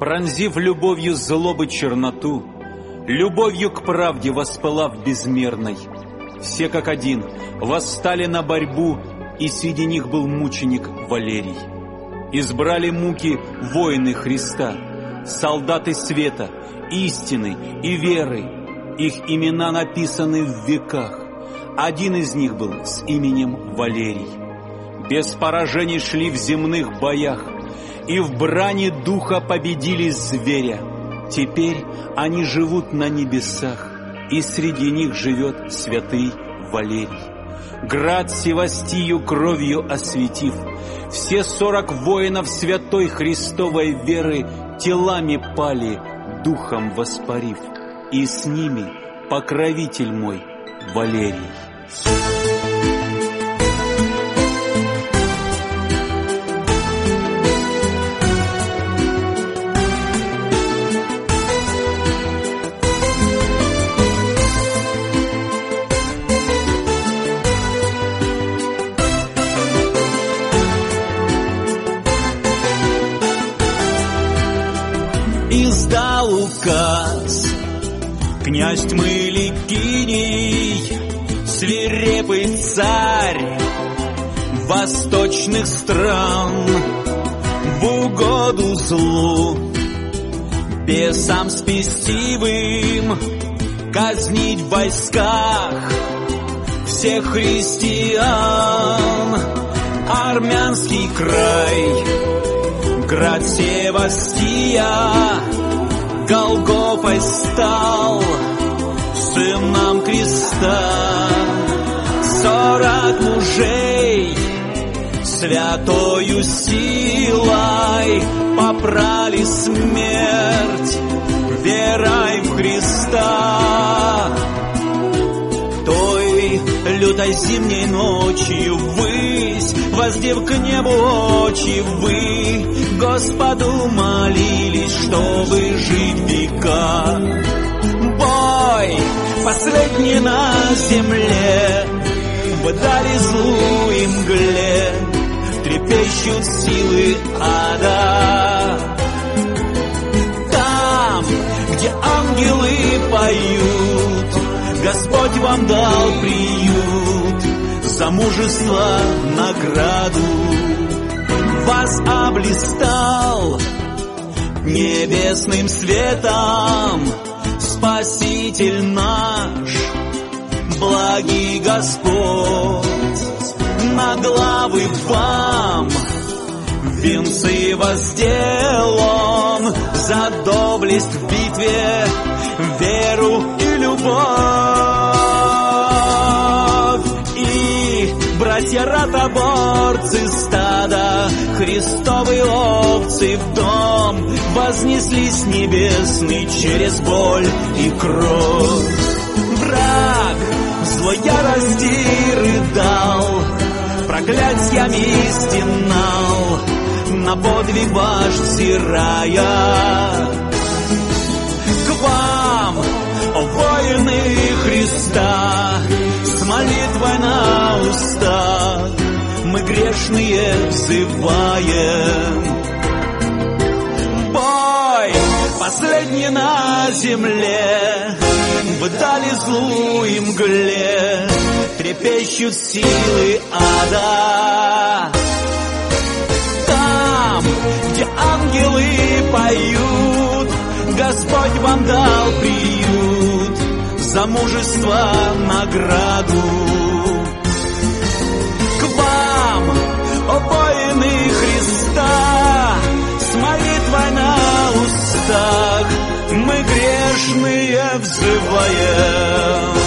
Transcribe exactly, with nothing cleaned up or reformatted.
Пронзив любовью злобы черноту, любовью к правде воспылав безмерной, все как один восстали на борьбу, и среди них был мученик Валерий. Избрали муки воины Христа, солдаты света, истины и веры. Их имена написаны в веках. Один из них был с именем Валерий. Без поражений шли в земных боях, и в брани духа победили зверя. Теперь они живут на небесах, и среди них живет святый Валерий. Град Севастию кровью осветив, все сорок воинов святой Христовой веры телами пали, духом воспарив, и с ними покровитель мой Валерий. Издал указ князь тьмы Ликиний, свирепый царь восточных стран, в угоду злу бесам спесивым казнить в войсках всех христиан. Армянский край, град Севастия, Голгофой стал сыном креста. Сорок мужей святою силой попрали смерть верой в Христа. Той лютой зимней ночью ввысь, воздев к небу очи, вы Господу молились, чтобы жить века. Бой последний на земле, вдали злу и мгле трепещут силы ада. Там, где ангелы поют, Господь вам дал приют, за мужество награду. Вас облистал небесным светом Спаситель наш, благий Господь. На главы вам венцы воздел Он за доблесть в битве, веру и любовь. Братья ротоборцы стада, Христовы овцы в дом вознеслись небесный через боль и кровь. Враг злой ярости рыдал, проклятьями стенал, на подвиг ваш взирая. К вам, о воины Христа, с молитвой на устах мы грешные взываем. Бой последний на земле, вдали злу и мгле трепещут силы ада. Там, где ангелы поют, Господь вам дал приют, за мужество награду. К вам, о воины Христа, с молитвой на устах мы грешные взываем.